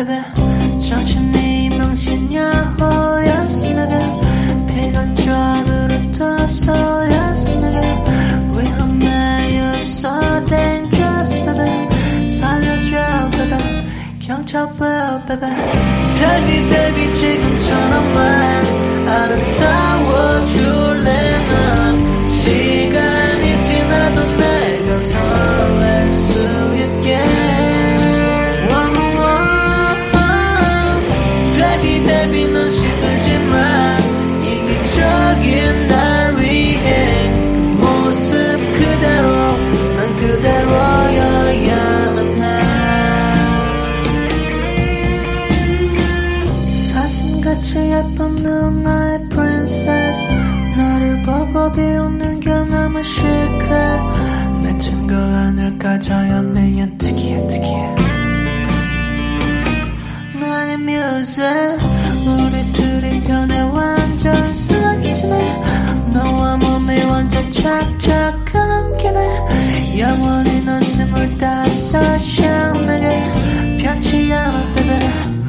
baby 정신이 망신야호였으면 피관적으로 떠서였으면 위험해 you're so dangerous baby 살려줘 baby 경찰 불러 baby baby baby 지금처럼만 아름다워줄래 넌 시간이 지나도 내가 설렐 수 있게 baby baby 넌 시들지마 이기적인 날 위해 그 모습 그대로 난 그대로여야만 해 사슴같이 예쁜 누나의 princess 너를 보고 비웃는 게 너무 시크해 맺힌 거 하늘까 자연내연 특이해 특이해 나의 뮤직 우리 둘이 변해 완전 사기치네 너와 몸이 완전 착착한 기네 영원히 넌 25이야 내게 변치 않아 baby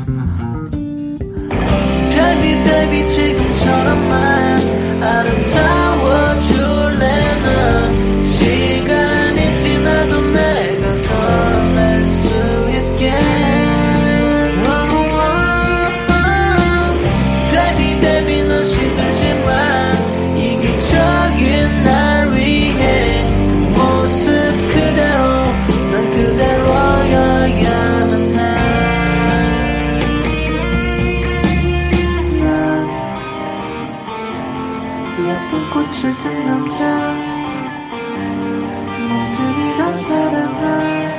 baby baby 지금처럼만 아름다워줄래 넌 시간이 지나도 내가 설렐 수 있게 baby baby 넌 시들지마 이기적인 날 위해 그 모습 그대로 난 그대로여야만 해 예쁜 꽃을 든 남자 모두가 사랑할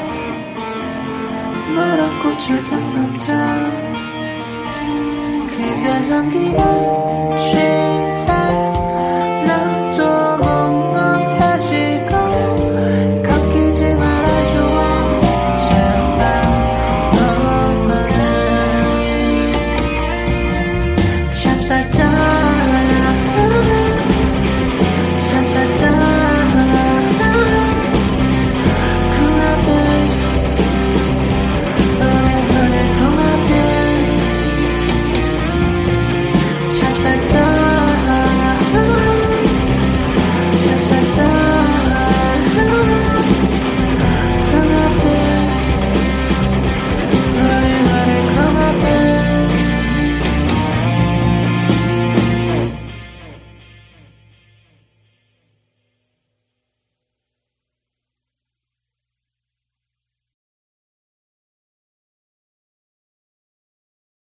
노란 꽃을 든 남자 그대 향기에